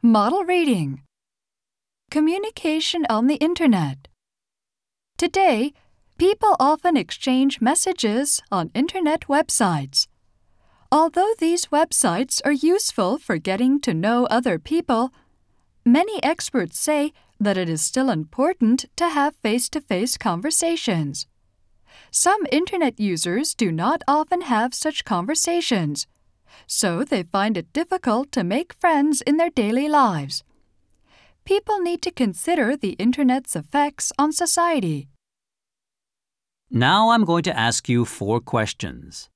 Model reading. Communication on the Internet. Today, people often exchange messages on Internet websites. Although these websites are useful for getting to know other people, many experts say that it is still important to have face-to-face conversations. Some Internet users do not often have such conversations, so they find it difficult to make friends in their daily lives. People need to consider the Internet's effects on society. Now I'm going to ask you 4 questions.